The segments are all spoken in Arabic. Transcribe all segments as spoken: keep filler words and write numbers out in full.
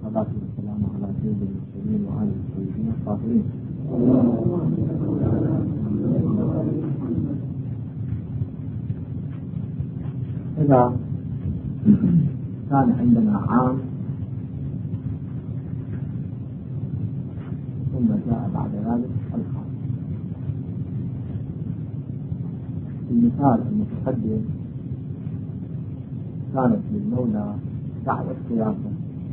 والصلاة والسلام على سيد المرسلين وآله الطيبين الطاهرين. إذا كان عندنا عام ثم جاء بعد ذلك الخاص، المثال المتقدم كانت للمولى دعوة قياسة،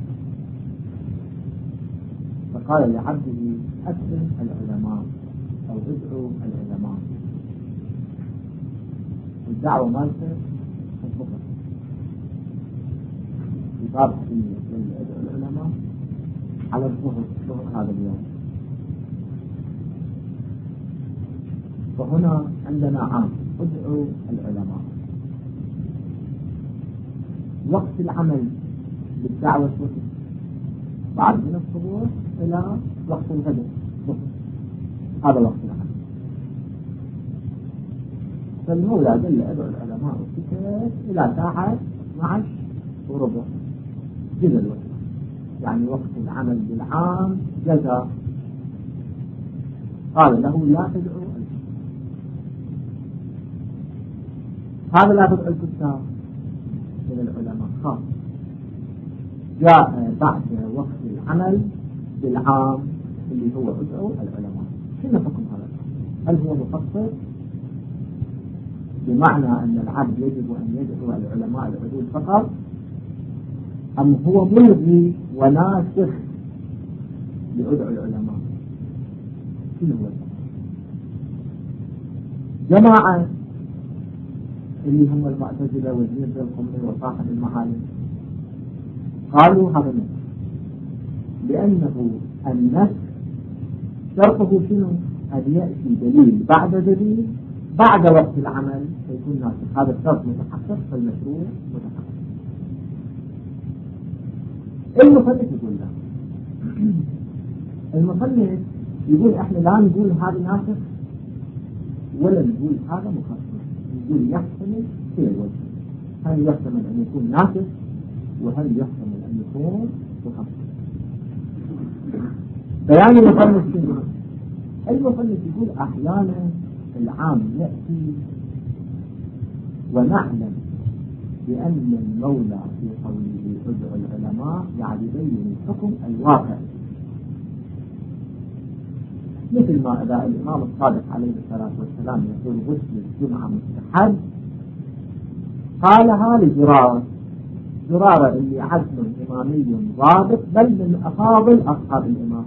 فقال لعبده أسأل العلماء أو ادعوا العلماء. الدعوة مالته الظهر في باب حديث ادعوا العلماء على الظهر الظهر هذا اليوم. فهنا عندنا عام ادعوا العلماء، وقت العمل بالدعوة بعد من الصبح إلى وقت الغداء، هذا وقت العمل. فالمولى دل ادعوا العلماء والكتاب إلى ساعة اثني عشر وربع جزء الوقت، يعني وقت العمل بالعام جزء. قال له لا تدعوا هذا، لا تدعوا الكتاب من العلماء خاص، جاء بعد وقت العمل بالعام اللي هو ادعوا العلماء. شنو حكم هذا؟ هل هو مقصر بمعنى أن العبد يجب أن يدعو العلماء العدول فقط، أم هو ملغي وناسخ لأدعو العلماء؟ شنو هو؟ جماعة اللي هم المعتزلة والزيد القمري وصاحب المعالم قالوا هذا نسخ، لأنه النسخ شرطه شنو؟ أن يأتي دليل بعد دليل بعد وقت العمل فيكون ناسخ. هذا الشرط متحقق فالمشروع متحقق. المصنف يقول لا، المصنف يقول احنا لا نقول هذا ناسخ ولا نقول هذا مخصص، نقول يحتمل في الوجه. هل يحتمل أن يكون ناسخ وهل يحتمل أن يكون مخصص؟ بيان المصنف شنو؟ المصنف يقول أحيانا العام يأتي ونعلم بأن المولى في قوله ادعوا العلماء يعني يبين الحكم الواقع، مثل ما أداء الإمام الصادق عليه الصلاة والسلام يقول غسل الجمعة مستحب، قالها لزرارة، زرارة اللي عزم إمامي ضابط بل من أفاضل أصحاب الإمام.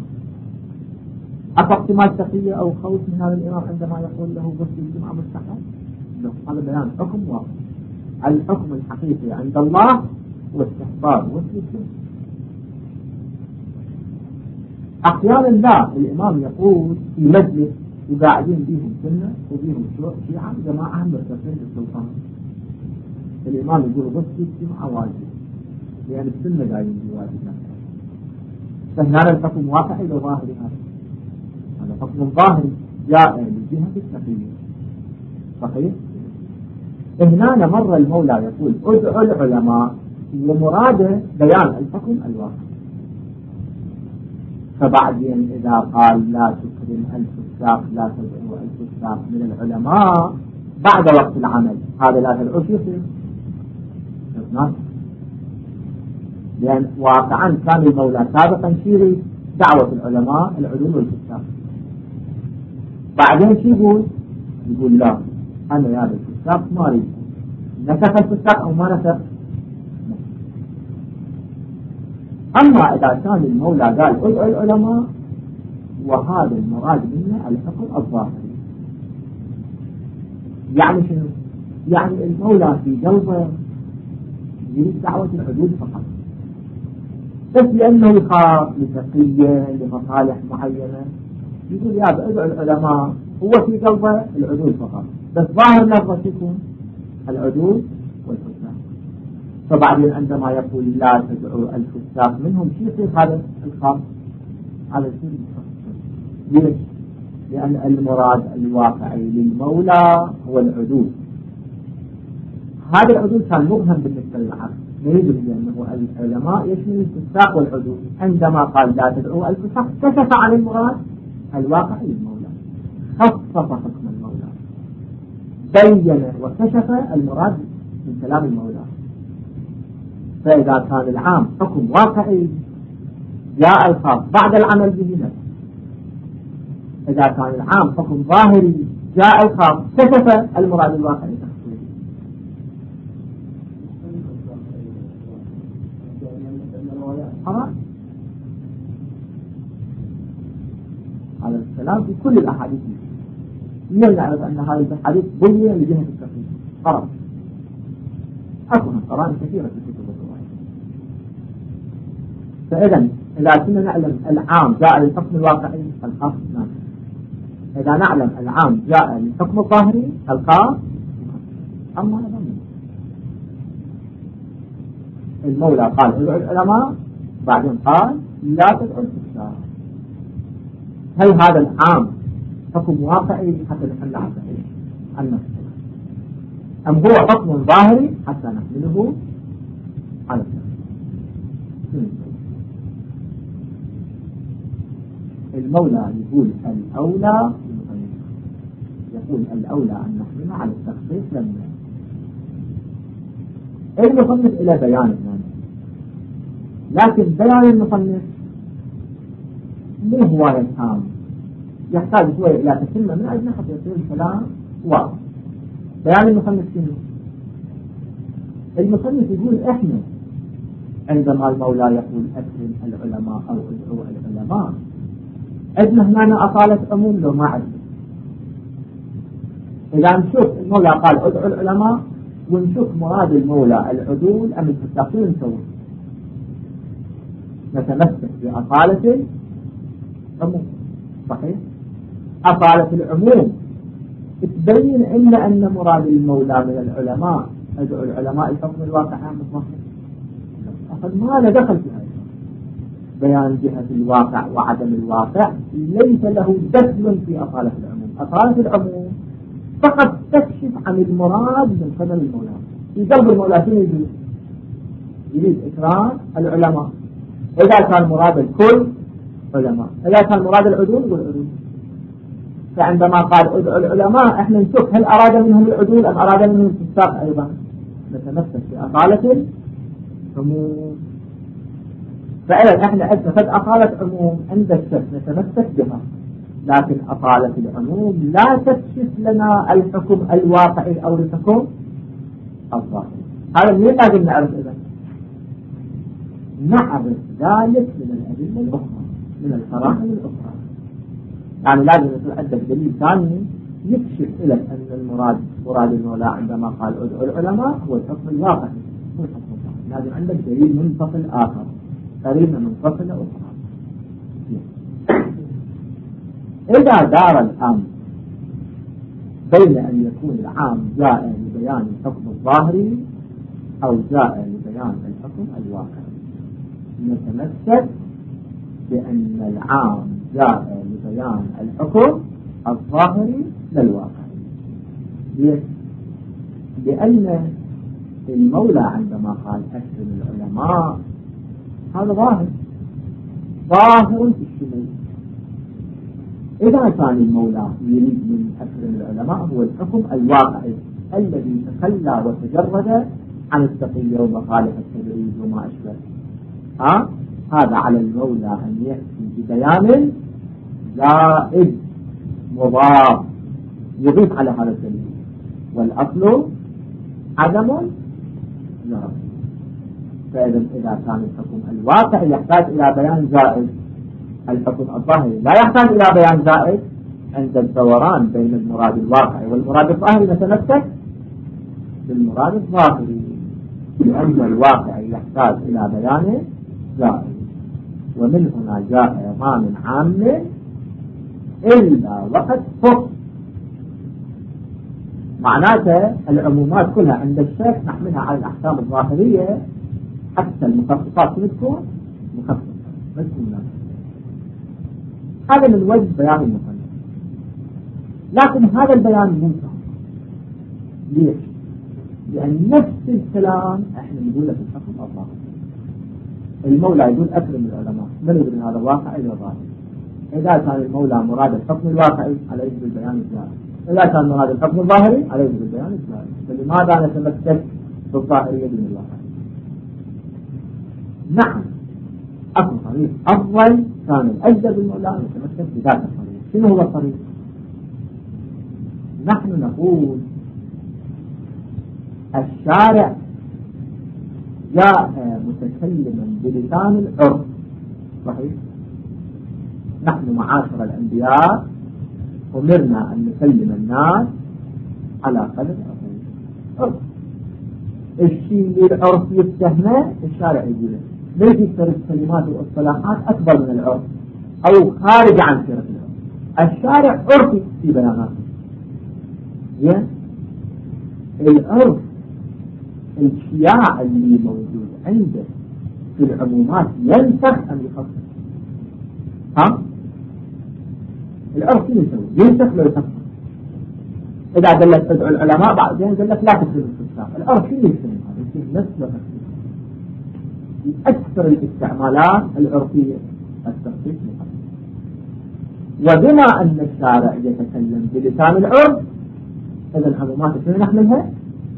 أفقت تقية أو خوف من هذا الإمام عندما يقول له غسل الجمعة مستحب؟ هذا بيان حكم واضح. الحكم الحقيقي عند الله واستحباب غسل الجمعة. أحيانا لا، الإمام يقول في مجلس وقاعدين بيهم سنة وبيهم شيعة جماعة مرتفعين بالسلطان، الإمام يقول غسل الجمعة واجب لأن السنة قاعدين بواجب، فهنا الحكم واقعي إلى ظاهري. هذا هذا حكم ظاهري جاء لجهة التقية. صحيح؟ هنا مر المولى يقول ادعوا العلماء ومراده بيان الحكم الواقعي. فبعدين إذا قال لا تكرم الفساق لا تدعو الفساق من العلماء بعد وقت العمل، هذا لا تدعو فيه، لأن واقعا كان المولى سابقا شيري دعوة العلماء العلوم والفساق. بعدين شو يقول؟ يقول لا، أنا يا الفساق ما أريد، نسخ الفساق أو ما نسخ. أما إذا كان المولى قال ادعوا العلماء وهذا المراد منه الحكم الظاهري، يعني شنو؟ يعني المولى في قلبه يريد دعوة العدول فقط، بس لأنه يخاف لتقية لمصالح معينة يقول يا ادعوا العلماء، هو في قلبه العدول فقط، بس ظاهر لفظه يكون العدول والفساق. فبعدين عندما يقول لا تدعوا الفساق منهم شو يصير هذا الخاص؟ هذا يصير ليش؟ لأن المراد الواقعي للمولى هو العدول. هذا العدول كان مبهم بالنسبة للعبد، نريد بأنه العلماء يشمل الفساق والعدول. عندما قال لا تدعوا الفساق كشف عن المراد الواقعي للمولى، خصص حكم المولى، بين وكشف المراد من كلام المولى. فإذا كان العام حكم واقعي جاء الخاص بعد العمل به نفسه. إذا كان العام حكم ظاهري جاء الخاص كشف المراد الواقعي تخصيصي. هذا الكلام في كل الأحاديث. من نعرف أن هذه الحديث بنية لجهة التخصيص قرار. أكو قرائن كثيرة في كتب الرواية. فإذا إذا كنا نعلم العام جاء للحكم الواقعي الخاص نعم. إذا نعلم العام جاء للحكم الظاهري الخاص. أما هذا المولى قال ادعوا العلماء، بعدين قال لا تدعوا الفساق. هل هذا العام حكم واقعي حتى نحل عن نفسه، أم هو حكم ظاهري حتى نحمله على التخصيص؟ المولى يقول الأولى، يقول الأولى أن نحمله على التخصيص لما المصنف إلى بيان هنا، لكن بيان المصنف مو هواية تام، يحتاج شوية إلى تتمة من أجل حتى يصير الكلام واضح. بيان المصنف شنو؟ المصنف يقول إحنا عندما المولى يقول أكرم العلماء أو ادعوا العلماء، عندنا هنا أطالة عموم لو ما عندنا. إذا نشوف المولى قال ادعوا العلماء ونشوف مراد المولى العدول أم الفساقين نسوي نتمسك بأطالة العموم. صحيح؟ أطالة العموم تبين إلا أن مراد المولى من العلماء ادعوا العلماء الحكم الواقع عام الظاهر. أخذ ما له دخل في هذا بيان جهة الواقع وعدم الواقع، ليس له دخل في أطالة العموم. أطالة العموم فقط تكشف عن المراد من قبل المولى. في قلب المولى شنو يريد؟ يريد إكرام العلماء. إذا كان مراد الكل علماء، إذا كان مراد العدول والعدول. فعندما قال ادعوا العلماء احنا نشوف هل أراد منهم العدول أم أراد منهم الفساق أيضا. نتمسك بأطالة العموم. فإذا احنا اتخذ أطالة عموم عند الشك نتمسك بها، لكن أطالة العموم لا تكشف لنا الحكم الواقعي أو الحكم الظاهري. هذا من لازم نعرف إذا نعرف ذلك من الأدلة الأخرى، من القرائن الأخرى. يعني لازم يكون عندك دليل ثاني يكشف لك أن المراد مراد المولى عندما قال ادعوا العلماء هو الحكم الواقعي هو الحكم الظاهري. لازم عندك دليل منفصل آخر، قرينة منفصلة أخرى. إذا دار الأمر بين أن يكون العام جاء لبيان الحكم الظاهري أو جاء لبيان الحكم الواقعي، نتمسك بأن العام جاء لبيان الحكم الظاهري للواقعي. ليش؟ لأن المولى عندما قال أكرم العلماء هذا ظاهر ظاهر في الشمول. إذا كان المولى يريد من أكرم العلماء هو الحكم الواقعي الذي تخلى وتجرد عن التقية ومصالح التدريج وما أشبه، ها؟ هذا على المولى أن يأتي ببيان زائد مضاف يضيف على هذا الدليل، والأصل عدم لا. فإذا إذا كان الحكم الواقعي يحتاج إلى بيان زائد، الحكم الظاهري لا يحتاج إلى بيان زائد. عند الدوران بين المراد الواقعي والمراد الظاهري نتمسك بالمراد الظاهري، لأن الواقعي يحتاج إلى بيان زائد. ومن هنا جاء ما من عام إلا وقد فق. معناته العمومات كلها عند الشيخ نحملها على الأحكام الظاهرية حتى المخصصات تكون مخصصة بس من هذا من وجه بيان المصنف. لكن هذا البيان مو صح. ليش؟ لأن نفس الكلام احنا نقوله في الحكم الظاهري. المولى يقول أكرم العلماء، من يقول هذا واقع إلى ظاهر. إذا كان المولى مراد الحكم الواقعي عليه بالبيان الظاهري، إذا كان مراد الحكم الظاهري عليه بالبيان الظاهري، فلماذا نتمسك بالظاهرية دون الواقع؟ نعم أكو طريق أفضل كان الأجدر بالمولى أن يتمسك بذات الطريق. شنو هو الطريق؟ نحن نقول الشارع جاء متكلما بلسان العرف، صحيح؟ نحن معاشر الأنبياء أمرنا أن نكلم الناس على قدر العرف. الشيء اللي العرف يفتهمه الشارع يقوله، ليش يكثر الكلمات والاصطلاحات أكبر من العرف أو خارج عن سيرة العرف؟ الشارع عرفي في بياناته. العرف الشياع اللي موجود عنده في العمومات ينسخ أم يخصص؟ ها؟ العرف يسوي ينسخ لو يخصص. إذا قال لك ادعو العلماء بعدين قال لك لا تكتب الاستفسار، العرف شنو يسوي هذا؟ يصير نفس وتخصيص. أكثر الاستعمالات العرفية التخصيص مخصص. وبما أن الشارع يتكلم بلسان العرف إذا العمومات شنو نحملها؟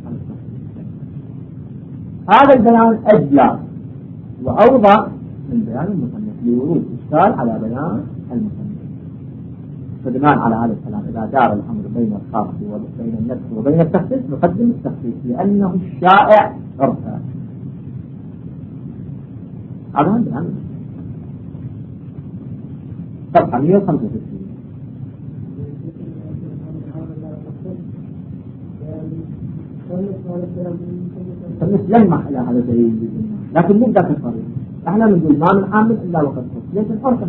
هذا البيان أجلى وأوضح من بيان المصنف لورود إشكال على بيان المصنف. فبناء على هذا الكلام إذا دار الأمر بين الخاص وبين النفس وبين التخصيص نقدم التخصيص لأنه الشائع عرفا. هذا هو البيان. صفحة مئة وخمسة وستين. يلمح إلى هذا الدليل، لكن مو ذاك الطريق. احنا نقول ما من عامل إلا وقد خص، ليش الفرق؟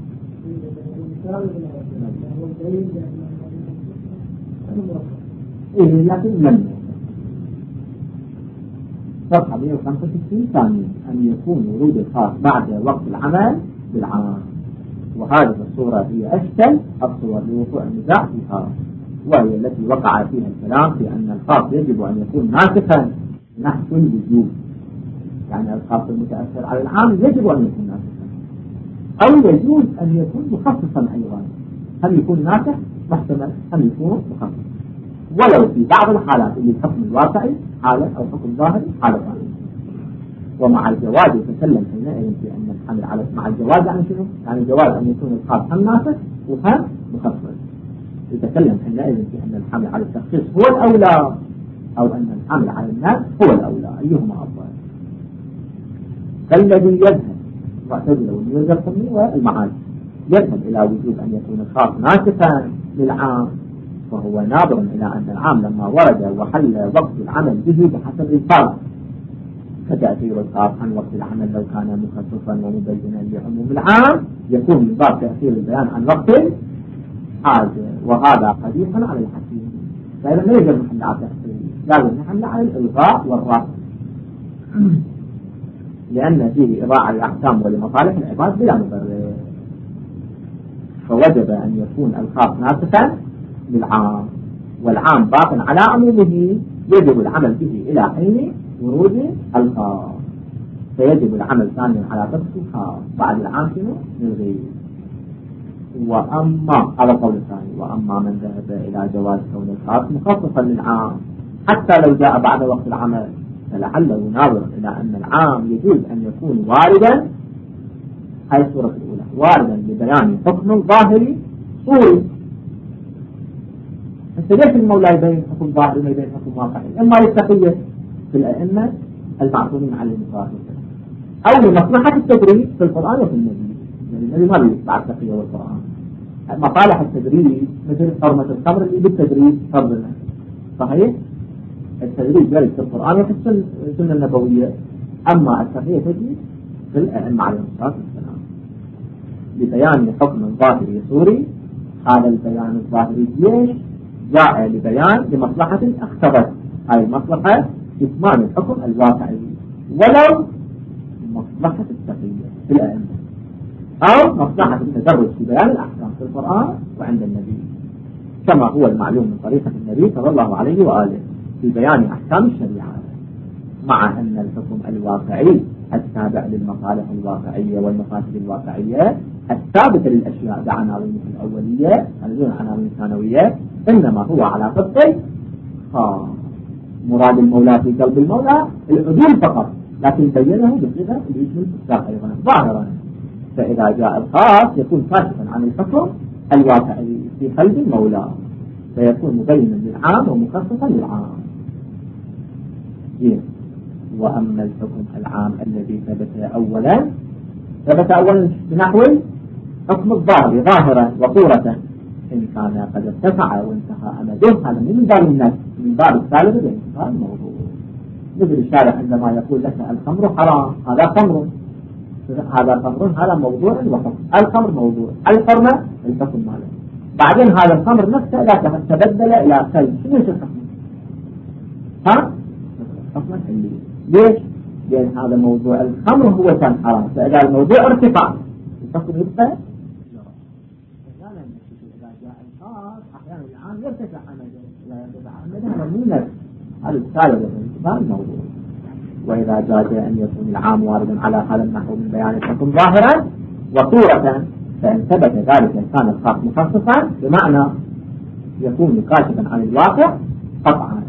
إيه لكن لم. صفحة مئة وخمسة وستين. ثانيا أن يكون ورود الخاص بعد وقت العمل بالعام، وهذه الصورة هي أشكل الصور لوقوع النزاع فيها، وهي التي وقع فيها الكلام في أن الخاص يجب أن يكون ناسخا نحو الوجوب، يعني الخاص المتأثر على العام يجب أن يكون ناسخا، أو يجوز أن يكون مخصصا أيضا. هل يكون ناسخ محتمل، هل يكون مخصص، ولو في بعض الحالات اللي الحكم الواقعي حالة أو حكم ظاهري حالة ثانية. ومع الجواز يتكلم حينئذ في أن الحمل على مع الجواز يعني شنو؟ يعني الجواز أن يكون الخاص هم ناسخ وهم مخصص. يتكلم حينئذ في أن الحمل على التخصيص هو الأولى أو أن الحمل على الناس هو الأولى، أيهما أفضل؟ فالذي يذهب معتزلة والميوزة القمي والمعاد يذهب إلى وجوب أن يكون الخاص ناسخا للعام، وهو ناظر إلى أن العام لما ورد وحل وقت العمل به بحسب الفرق، فتأثير الخاص عن وقت العمل لو كان مخصصا ومبينا لعموم العام يكون من باب تأثير البيان عن وقت الحاجة، وهذا قبيح على الحكيم. فإذا لا يجب نحن على التأثير، لازم نحن على الإلغاء والرفض، لأن فيه إضاعة للأحكام ولمصالح العباد بلا مبرر. فوجب أن يكون الخاص ناسخا للعام، والعام باق على عمومه يجب العمل به إلى حين ورود الخاص، فيجب العمل ثانيا على طبق الخاص بعد العام شنو نلغيه. وأما على قول الثاني، وأما من ذهب إلى جواز كون الخاص مخصصا للعام حتى لو جاء بعد وقت العمل، فلعله ناظر إلى أن العام يجوز أن يكون واردا، هاي الصورة الأولى، واردا لبيان حكم ظاهري صوري. ليش المولى يبين حكم ظاهري ما يبين حكم واقعي؟ إما للتقية في الأئمة المعصومين عليهم الصلاة والسلام، أو لمصلحة التدريب في القرآن وفي النبي، يعني النبي ما بيتبع التقية والقرآن. مصالح التدريب مثل حرمة الخمر اللي بالتدريب فرضنا، صحيح؟ التدريب جاري في القرآن وفي السنة النبوية، أما التقية تجري في الأئمة عليهم الصلاة والسلام لبيان حكم ظاهري صوري. هذا البيان الظاهري ليش؟ جاء لبيان لمصلحة اختبت، هاي المصلحة إتمام الحكم الواقعي ولو مصلحة التقية في الأئمة، أو مصلحة التدرج في بيان الأحكام في القرآن وعند النبي، كما هو المعلوم من طريقة النبي صلى الله عليه وآله. في بيان أحكام الشريعة، مع أن الحكم الواقعي التابع للمصالح الواقعية والمفاسد الواقعية الثابتة للأشياء بعناوينها الأولية دون عناوين الثانوية إنما هو على طبق خاص. مراد المولى في قلب المولى العدول فقط، لكن بينه بصيغة يشمل الساق أيضا ظاهرا. فإذا جاء الخاص يكون كاشفا عن الحكم الواقعي في قلب المولى، فيكون مبينا للعام ومخصصا للعام. جيد. وأما الحكم العام الذي ثبت أولا ثبت أولا بنحو حكم الظاهر ظاهرا وصورة إن كان قد ارتفع وانتهى أمده، هذا من باب النفس من باب الثالث بانتهاء الموضوع. مثل الشارع عندما يقول لك الخمر حرام، هذا خمر، هذا خمر، هذا موضوع وحكم. الخمر موضوع، الحرمة الحكم ماله. بعدين هذا الخمر نفسه إذا تبدل إلى كلب شنو يصير حكمه؟ ها؟ حكما حلي. ليش؟ لأن هذا موضوع الخمر هو كان حرام، فإذا الموضوع ارتفع الحكم يبقى أحيانا العام يرتفع أمده، لا يرتفع أمده هذا مو نفس، هذا الثالث بانتباه الموضوع. وإذا جاز أن يكون العام واردا على هذا النحو من بيان الحكم ظاهرا وصورة، فإن ثبت ذلك كان الخاص مخصصا، بمعنى يكون كاشفا عن الواقع قطعا.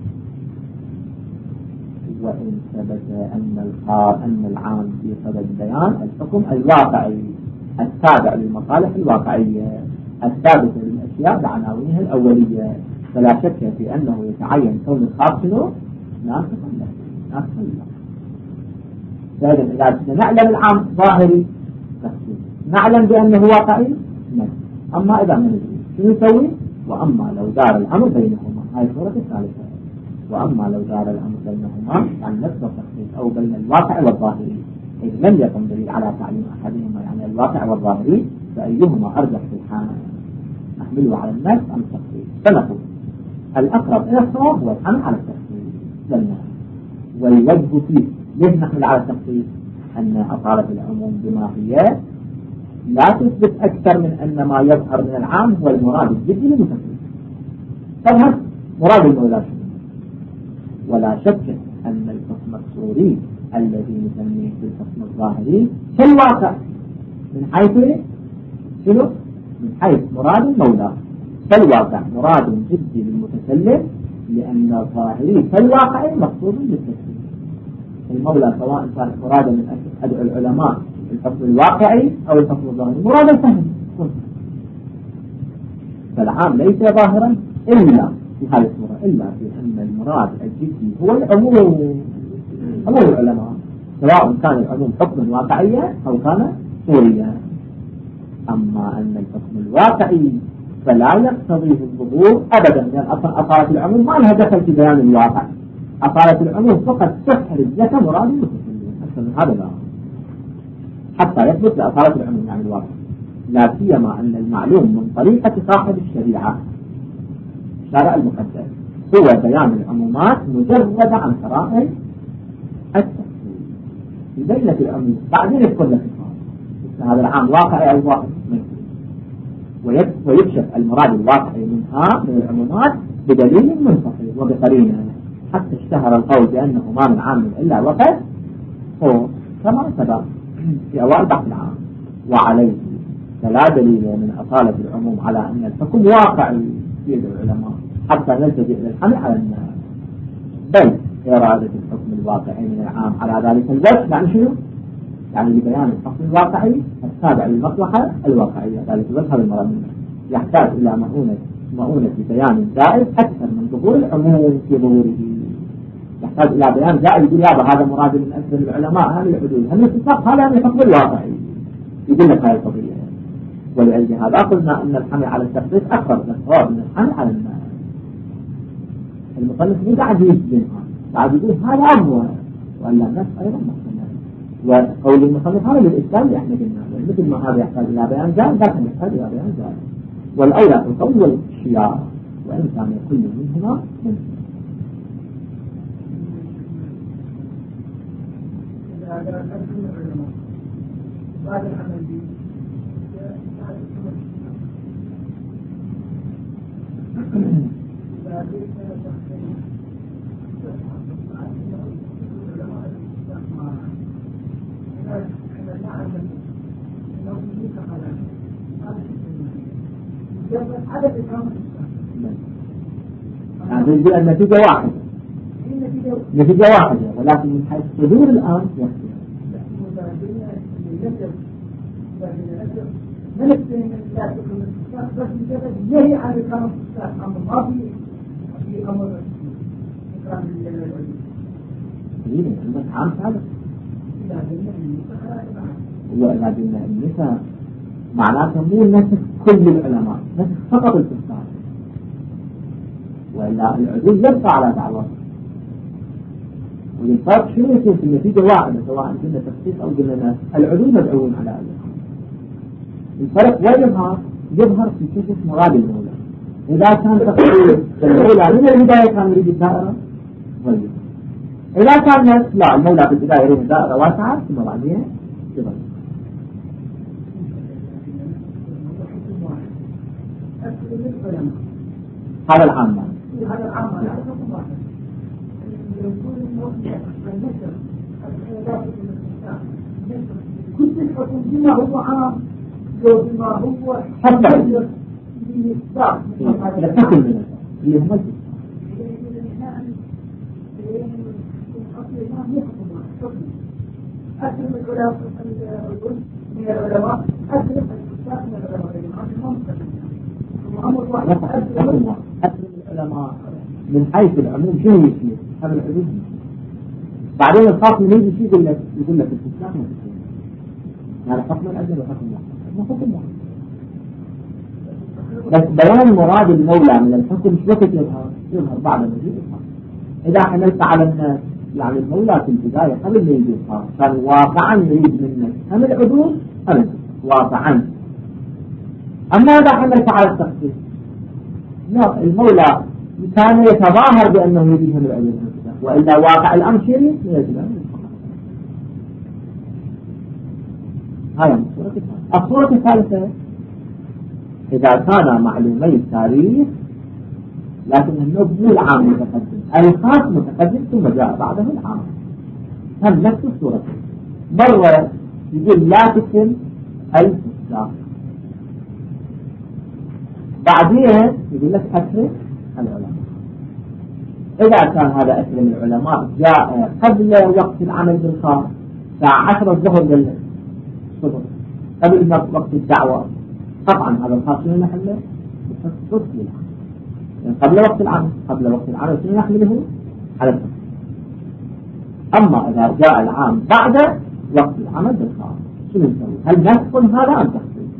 وإن ثبت أن الخاص أن العام في صدد بيان الحكم الواقعي التابع للمصالح الواقعية الثابتة للأشياء بعناوينها الأولية، فلا شك في أنه يتعين كون الخاص شنو؟ ناسخا له، ناسخا له. لكن إذا نعلم العام ظاهري نعلم بأنه واقعي نعم. أما إذا ما ندري شنو نسوي؟ وأما لو دار الأمر بينهما، هاي الصورة الثالثة. وأما لو دار الأمر بينهما يعني نفس التخصيص أو بين الواقع والظاهري، إذ لم يكن دليل على تعليم أحدهما يعني الواقع والظاهري، فأيهما أرجح في الحال نحمله على الناس أم التخصيص؟ فنقول الأقرب إلى الصواب هو الحمل على التخصيص للناس. والوجه فيه ليش نحمل على التخصيص؟ أن أطالة العموم بما هي لا تثبت أكثر من أن ما يظهر من العام هو المراد الجدي للمتخصيص. طبعا مراد المولى، ولا شك أن الحكم الصوري الذي نسميه بالحكم الظاهري كالواقع من حيث شنو؟ من حيث مراد المولى كالواقع مراد جدي للمتكلم، لأن الظاهري كالواقع مقصود بالتكليف. المولى سواء كان مرادا من أدعو العلماء الحكم الواقعي أو الحكم الظاهري مراد الفهم، فالعام ليس ظاهرا إلا في هذه الصورة، إلا في أن المراد الجدي هو العموم، عموم العلماء، سواء كان العموم حكما واقعيا أو كان صوريا. أما أن الحكم الواقعي فلا يقتضيه الظهور أبدا، لأن أصلا أطالة العموم ما لها دخل في بيان الواقع، أطالة العموم فقط تسحر الذكر مراد المتكلم أكثر من هذا لا، حتى يثبت لأطالة العموم يعني الواقع. لا سيما أن المعلوم من طريقة صاحب الشريعة الشارع المقدس هو بيان العمومات مجرد عن شرائع التفصيل في بينة العموم، بعدين يدخل لك هذا العام واقعي أو واقعي، ويكشف المراد الواقعي منها من العمومات بدليل منفصل وبقرينه، حتى اشتهر القول بأنه ما من عام إلا وقت هو كما سبق في أوائل بحث العام. وعليه فلا دليل من أطالة العموم على أن الحكم واقعي في العلماء حتى نلتجئ للحمل على الناس، بل إرادة الحكم الواقعي من العام على ذلك الوجه يعني شنو؟ يعني لبيان الحكم الواقعي التابع للمصلحة الواقعية، ذلك الوجه هذا المراد منه يحتاج إلى مؤونة مؤونة بيان زائد أكثر من ظهور العموم في ظهوره، يحتاج إلى بيان زائد يقول هذا مراد من أكثر العلماء هذه الحدود، هل الاتفاق هذا من الحكم الواقعي يقول لك هذه القضية. ولأجل هذا قلنا أن الحمل على التخصيص أقرب للصواب من الحمل على الناس. المصنف مو قاعد يسجنها، قاعد يقول هذا أمر ولا الناس أيضا محتمل، وقول المصنف هذا للإسلام اللي احنا قلنا مثل ما هذا يحتاج إلى بيان زائد ذاك يحتاج إلى بيان زائد، والأولى في القول والشيار وإن كان كل منهما ممكن. بعد العمل به يعني نقول النتيجة واحدة نتيجة واحدة ولكن من حيث صدور الآن يختلف. من السنين لا تكون بس مجرد يهي على كلام الأستاذ أمر ما في في أمر إكرام العلم. إيه عندك عام ثالث. هو إذا قلنا النساء معناته مو نسخ كل العلماء نسخ فقط الكفار وإلا العدول يبقى على دعوة. والفرق شنو يكون في النتيجة واحدة سواء كنا تخصيص أو قلنا العدول مدعوون على أهلها. الفرق ويظهر يظهر في كيف مراد المولى. إذا كان تخصيص المولى من البداية كان يريد الدائرة ضيقة. إذا كان لا المولى في البداية يريد الدائرة واسعة ثم بعدين يضيق. هذا العام هذا العام كل الحكم بما هو عام بما هو حتى لتكن منه اللي هم أكثر من العلماء من العلماء أكثر من العلماء أكثر من العلماء من حيث العموم شنو يصير هذا الحدود. بعدين الخاص من يجي يقول لك يقول لك الاستثناء هذا حكم الأجل وحكم واحد ما حكم واحد. بس بيان مراد المولى من الحكم مش وقت يظهر يظهر بعد مجيء الخاص. إذا حملت على الناس يعني المولى في البداية قبل ما يجي الخاص كان واقعا يريد منك هم العدول هم واقعا. أما إذا حملت على التخصيص لا المولى كان يتظاهر بأنه يريد هم العدول وإلا واقع الأمر شيء يجب أن هذا الصورة الثالثة إذا كان معلومي التاريخ لكن النبو العام متقدم الخاص متقدم ثم جاء بعده العام هم نفس الصورة. مرة يقول لا تكتم الفساق بعدين يقول لك أكرم العلماء. إذا كان هذا أكرم العلماء جاء قبل وقت العمل بالخاص الساعة عشرة الظهر للصبح قبل وقت الدعوة طبعا هذا الخاص شنو نحمله؟ بخصوص للعمل يعني قبل وقت العمل قبل وقت العمل شنو نحمله؟ على الخاص. أما إذا جاء العام بعد وقت العمل بالخاص شنو نسوي؟ هل ندخل هذا أم تخصيص؟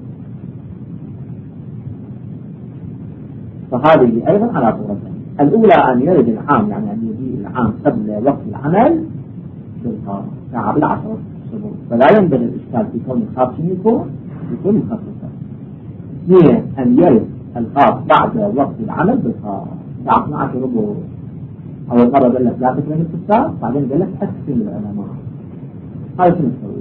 فهذه أيضا على صورتين. الأولى أن يرد العام يعني أن يجي العام قبل وقت العمل بالخاص ساعة بالعشرة الصبح فلا ينبغي الإشكال في كون الخاص شنو يكون؟ يكون مخصصا. اثنين أن يرد الخاص بعد وقت العمل بالخاص الساعة اثني عشر ربع. أول مرة قال لك لا تكرم الفساق بعدين قال لك أكرم العلماء. هذا شنو نسوي؟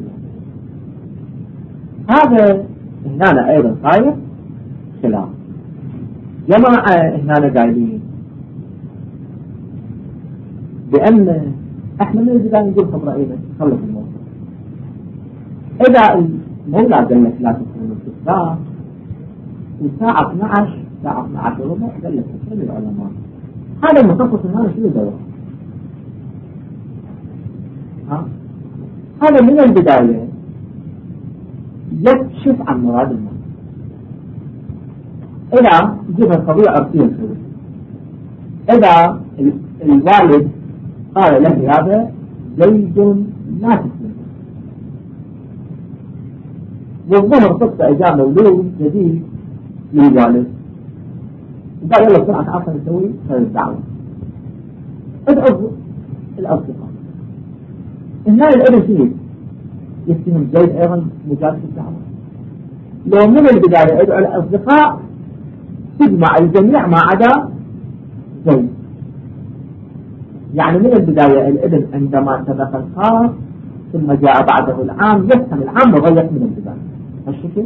هذا هنا أيضا صاير خلاف. جماعة هنا قايلين بأن احنا من البداية نقول خب رأينا خلص الموضوع. إذا المولى قال لك لا تكرم الفساق والساعة اثني عشر الساعة اثني عشر ربع قال لك تكرم العلماء هذا المخصص هنا شنو دور؟ ها؟ هذا من البداية يكشف عن مراد المولى. إذا جيب القضية عرفية إذا الوالد قال له هذا زيد لا تسلم والظهر قصة إجابة مولود جديد للوالد وقال يلا بسرعة عصر نسوي هذه الدعوة ادعو الأصدقاء. هنا الابن فيه يتهم زيد أيضا مجالس الدعوة. لو من البداية ادعو الأصدقاء تجمع الجميع ما عدا زيد. يعني من البداية الابن عندما سبق الخاص ثم جاء بعده العام يفهم العام مغير من البداية هالشكل.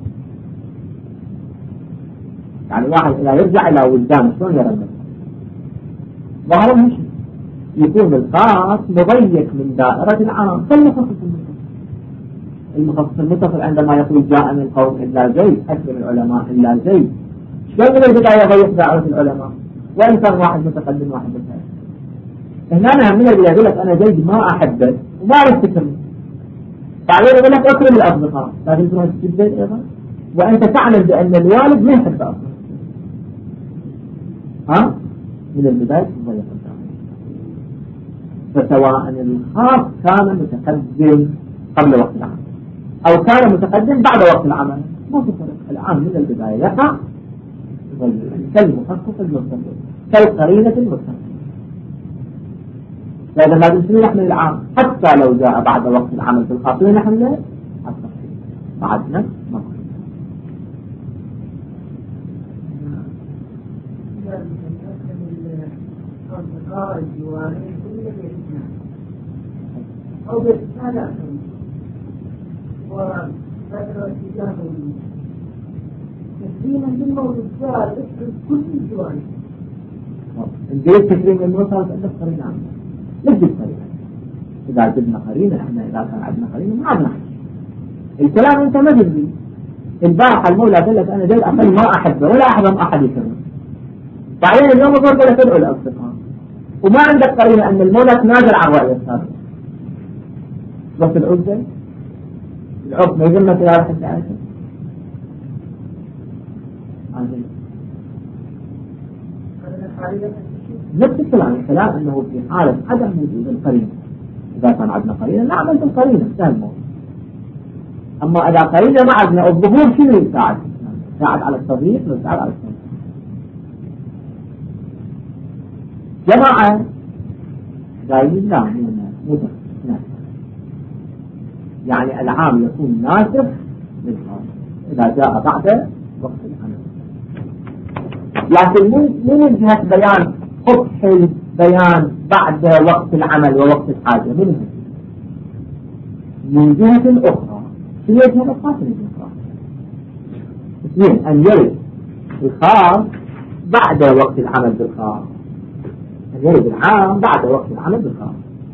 يعني واحد إذا يرجع إلى ولدان شلون يرى النفس ظهر مشي يكون الخاص مضيق من دائرة العام فلنخصص المنطقة. المخصص المتصل عندما يقول جاء من القوم إلا زيد، أكثر العلماء إلا زيد، شلون من البداية يضيق دعوة العلماء وإن كان واحد متقدم واحد متأخر؟ هنا أنا من البداية يقول لك أنا زيد ما أحبه وما أفتكره، بعدين يقول لك أكرم الأصدقاء، لكن تروح تجيب زيد أيضا وأنت تعلم بأن الوالد ما يحب أصلا. ها؟ من البداية تضيق الدعوة. فسواء الخاص كان متقدم قبل وقت العمل أو كان متقدم بعد وقت العمل ما في فرق، الآن من البداية يقع كالمخصص المتصل كالقرينة المتصلة. فإذا لازم نحمل العام حتى لو جاء بعد وقت العمل في الخاصية نحمله التفصيل بعد نفس مقصود. الأصدقاء الجوارين كل بيتنا أو بيتنا لا وذكر اتجاههم تسليما بالموضوع الثالث كل الجوارين. البيت تسليم الموت صارت عندك قرينة عنه نجد قرينة. إذا جبنا قرينة احنا إذا كان عندنا قرينة ما عندنا الكلام أنت ما جدي البارحة المولى قال لك أنا جاي أقل ما أحبه ولا أحبهم أحد يكرمه، بعدين اليوم الضربة لا تدعو الأصدقاء وما عندك قرينة أن المولى تنازل عن رأي السابق. بس العزة العقد ما يجمع في هذا الحد عاشر نفس الكلام. الكلام أنه في حالة عدم وجود القرينة إذا كان عندنا قرينة نعمل القرينة سهل الموضوع. أما إذا قرينة ما عندنا الظهور شنو يساعد؟ يساعد على التضييق ويساعد على التضييق. جماعة دايمين لا مو ناسخ، يعني العام يكون ناسخ للخاص إذا جاء بعد وقت العمل، لكن مو من جهة بيان قبح البيان بعد وقت العمل ووقت الحاجة، من من جهة أخرى في جهة الخاص الأخرى اثنين أن يرد الخاص بعد وقت العمل بالخاص، أن يرد العام بعد وقت العمل بالخاص.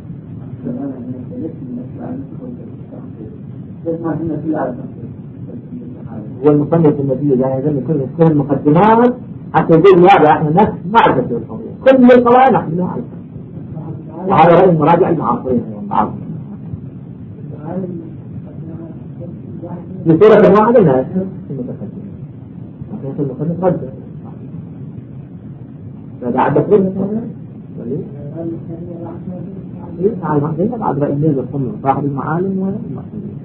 هو المصنف النبي يعني يظل كل كل المقدمات حتى يقول هذا احنا نفس معرفة القضية كل القضايا نحملها على الفرق، وهذا رأي المراجع المعاصرين بعضهم بصورة واحدة الناس المتقدمين لكن المقدم رد فإذا عندك رد ايه على المحضرين بعد رأي الليل والصمم صاحب المعالم والمحضرين.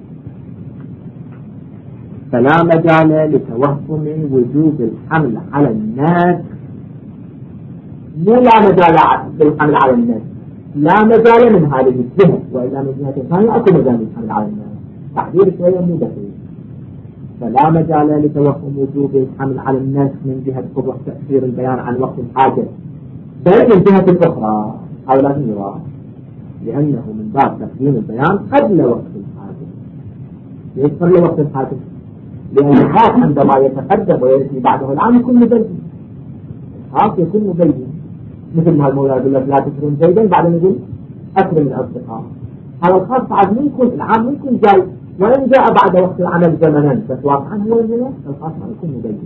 فلا مجال لتوهم وجوب الحمل على الناس، مو لا مجال للحمل على الناس، لا مجال من هذه الجهة، وإلا من جهة ثانية أكو مجال للحمل على الناس، تحضير شوية مو دقيق. فلا مجال لتوهم وجوب الحمل على الناس من جهة قبح تأثير البيان عن وقت الحاجة، بل من جهة أخرى أو لا يرى، لأنه من باب تقديم البيان قبل وقت الحاجة. ليش قبل وقت الحاجة؟ لأن الخاص عندما يتقدم ويأتي بعده العام يكون مبين، الخاص يكون مبين، مثل ما المولى يقول لك لا تكرم زيدا بعدين يقول أكرم الأصدقاء. هذا الخاص بعد ما يكون العام ما يكون جاي، وإن جاء بعد وقت العمل زمنا بس واقعا هو هنا الخاص ما يكون مبين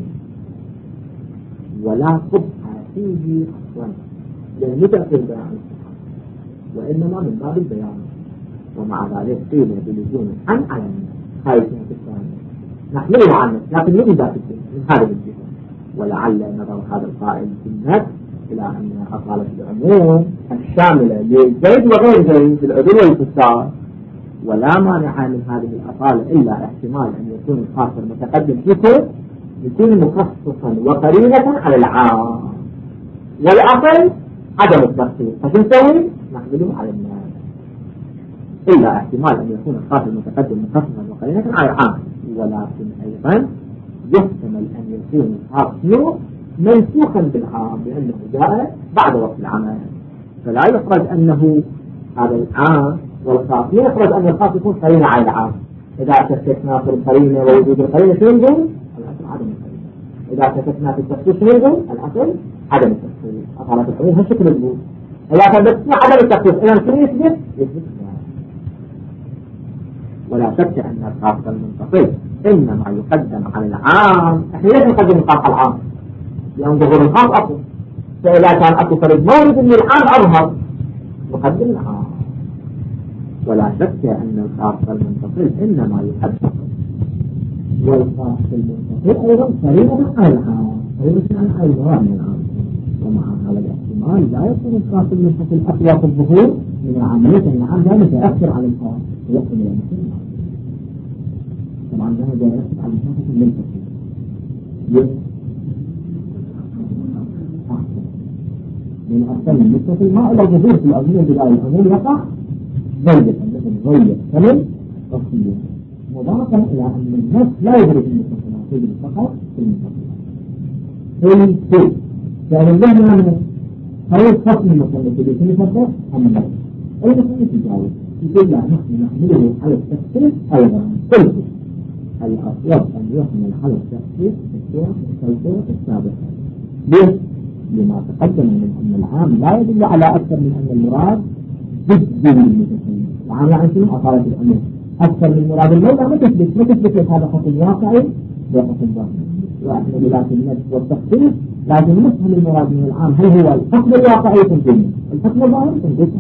ولا قبح فيه أصلا، لأن تأثير البيان وإنما من باب البيان. ومع ذلك قيل بلزوم الحمل على الناس هاي الجهة الثانية نحملها عنه، لكن من ذات من هذه الجهة. ولعل نظر هذا القائل في النفس إلى أنها أطالت العموم الشاملة لزيد وغير زيد في العدل والفساد، ولا مانع من هذه الأطالة إلا احتمال أن يكون الخاص المتقدم فيكم يكون مخصصا وقرينة على العام، والأصل عدم التخصيص، فشنسوي نحمله على الناس، إلا احتمال أن يكون الخاص المتقدم مخصصا وقرينة على العام. ولكن أيضا يحتمل أن يكون الخاص منسوخا بالعام لأنه جاء بعد وقت العمل، فلا يخرج أنه هذا العام والخاص، لا يخرج أن الخاص يكون قرينة على العام. إذا شككنا في القرينة ووجود القرينة شو نقول؟ الأصل عدم القرينة. إذا شككنا في التخصيص شو نقول؟ الأصل عدم التخصيص. أطالة الحدود هالشكل نقول. إذا كان بس عدم التخصيص إذا شو يثبت؟ يثبت ولا شك أن الخاص المنفصل إنما يقدم على العام. احنا ليش نقدم الخاص على العام؟ لأن ظهور الخاص أقوى، فإذا كان أكو فرد مورد من العام أظهر نقدم العام. ولا شك أن الخاص المنفصل إنما يقدم، والخاص المنفصل أيضا قريبا على العام، قريبا على العام العام. ومع هذا الاحتمال لا يكون الخاص المنفصل أقوى في الظهور من العملية، أن العام لا يتأثر على الخاص ويحكم إلى المنفصل. طبعا هذا يأثر على المنفصل المنفصل من أحسن المنفصل ما إلى ظهور في الأزمنة البداية الأمور يقع ضيقا مثل ضيق كلم تصفية، مضافا إلى أن النفس لا يدرك المنفصل يدرك فقط في المنفصل. الثالث كان اللهنا من خير خصم المصنف اللي يتنفذ عن النفس المصنف يجاوب يقول لا نحن نحمله على التخصيص أيضا. قلت الأصوات أن يحمل على التخصيص في الصورة السابقة. ليش؟ لما تقدم من أن العام لا يدل على أكثر من أن المراد ضد المتكلم. العام يعني شنو؟ أصالة الأمر أكثر من مراد المولى ما تثبت ما تثبت هذا حكم واقعي وحكم ظاهري. وأحمل لكن النفس والتخصيص لكن نفهم المراد من العام هل هو الحكم الواقعي في الدنيا الحكم الظاهري في الدنيا،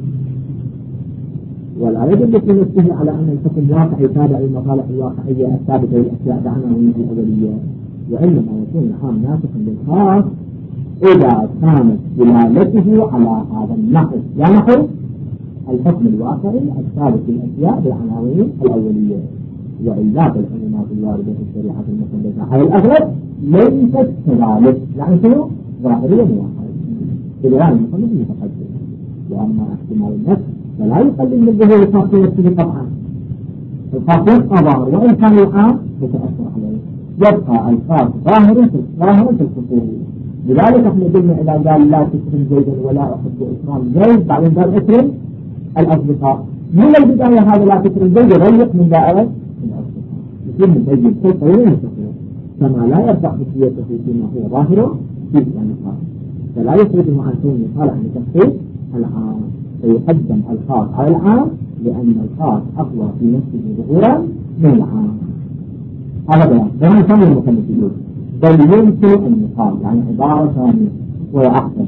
ولا يدل في نفسه على أن الحكم واقعي تابع للمصالح الواقعية الثابتة للأشياء بعناوين الأولية، وإنما يكون العام ناسخا للخاص إذا كانت دلالته على هذا النحو، يعني نحو الحكم الواقعي الثابت للأشياء بالعناوين الأولية. وإلا بالعلمات الواردة في الشريعة المقدسة على الأغلب ليست كذلك، يعني شنو؟ ظاهرية واقعية بالغالب المقدس المتقدم. وأما احتمال النفس فلا يقدم من ظهور الخاص نفسه قطعا، الخاص يبقى ظاهر وإن كان العام يتأثر عليه، يبقى الخاص ظاهر في ظاهر في الخصوص. لذلك احنا قلنا إذا قال لا تكرم زيدا ولا أحب إكرام زيد بعدين قال اكرم الأصدقاء، من البداية هذا لا تكرم زيد يضيق من دائرة الأصدقاء، يكون مبين كل طويل ومستقيم كما لا يرفع خصوصيته فيما هو ظاهره في الخاص، فلا يخرج عن كون صالح لتخصيص العام، فيقدم الخاص على العام لأن الخاص أقوى في نفسه ظهورا من العام. هذا بيان بيان ثاني المكلف يقول بل يمكن أن يقال يعني عبارة ثانية وأحسن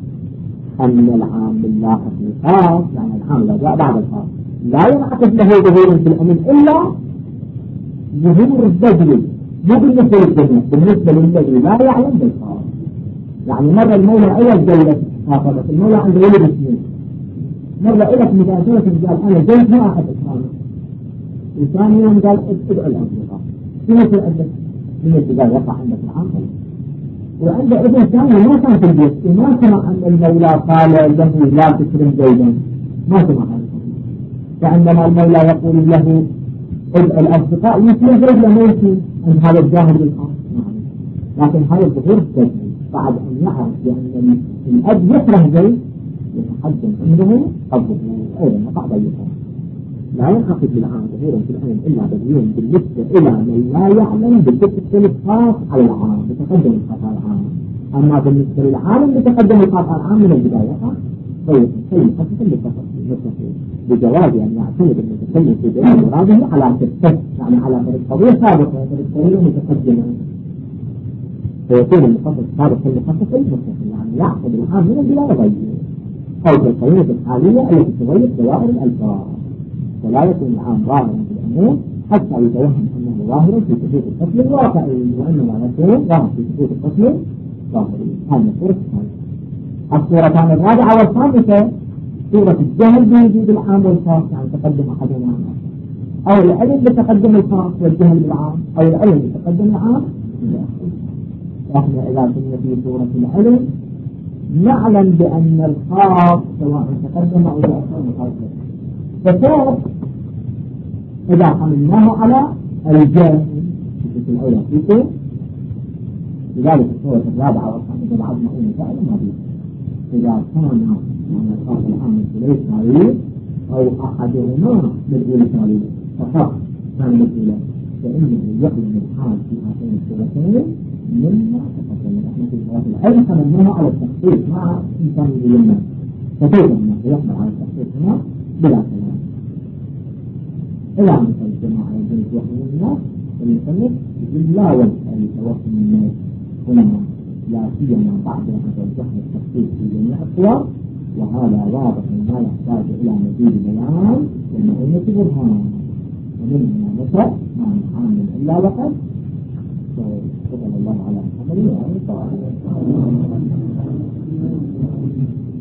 أن العام بالله في الخاص، يعني العام لا جاء بعد الخاص لا ينعكس له ظهور في الأمن إلا ظهور الدجل، مو بالنسبة للجنة بالنسبة للذي لا يعلم بالخاص. يعني مرة المولى أول جولة خاطبة المولى عند ولد اثنين، مرة إلك مجازلة قال أنا جيت ما أحد إكرامه، وثاني يوم قال ادعو الأصدقاء شنو تؤدت من البداية يقع عندك العام. وعند ابن ثاني ما كان في البيت وما سمع أن المولى قال له لا تكرم زيدا، ما سمع هذا. فعندما المولى يقول له ادعو الأصدقاء يمكن زيد لما يمكن أن هذا الجاهل بالخاص، لكن هذا الظهور الثاني بعد أن يعرف بأن الأب يكره زيد يتقدم عنده الظهور أيضا يقع ضيقا. لا ينعقد للعام ظهورا في العلم إلا بدليل بالنسبة إلى من لا يعلم بالنسبة الخاص على العام بتقدم الخاص على العام. أما بالنسبة للعالم بتقدم الخاص على العام من البداية طيب شيء خاصة للتفصيل بجواز أن يعتمد المتكلم في بيان مراده على تفصيل، يعني على طريق قضية سابقة وطريق متقدمة، فيكون المخصص سابق المخصص المتصل، يعني يعقد العام من البداية غير أو في القيمة الحالية التي تغير دوائر الألفاظ، ولا يكون العام ظاهرا في الأمور حتى يتوهم أنه ظاهر في ثبوت الفصل الواقعي، وإنما يكون ظاهر في ثبوت الفصل الظاهري. هذه الصورة الثانية. الصورتان الرابعة والخامسة صورة الجهل بوجود العام والخاص، يعني تقدم أحدهما أو العلم بتقدم الخاص والجهل بالعام، أو العلم بتقدم العام. احنا إذا كنا في صورة العلم نعلم بأن الخاص سواء تقدم أو تأخر مخالفة، فكيف إذا حملناه على الجهل في الأولى فيكم. لذلك الصورة الرابعة والخامسة بعد ما قلنا سائل ما بيه إذا كان يعني الخاص العام ليس تعليل أو أحدهما مدعو تعليل فقط كان مدعو، فإنه يقلم الحال في هاتين الصورتين مما تقدم. نحن في صورة العلم حملناها على التخصيص مع إنسان يقولنا، فكيف أنه يحمل على التخصيص هنا بلا كلام. إلى مثل الجماعة يجب توهم الناس والمصنف يقول لا وجه لتوهم الناس هنا لا سيما بعد أن توجه التخصيص في جميع الصور، وهذا واضح ما يحتاج إلى مزيد بيان لمعينة برهان، ومن هنا نشأ ما نحامل إلا وقد صلى الله على محمد وعلى آله وصحبه.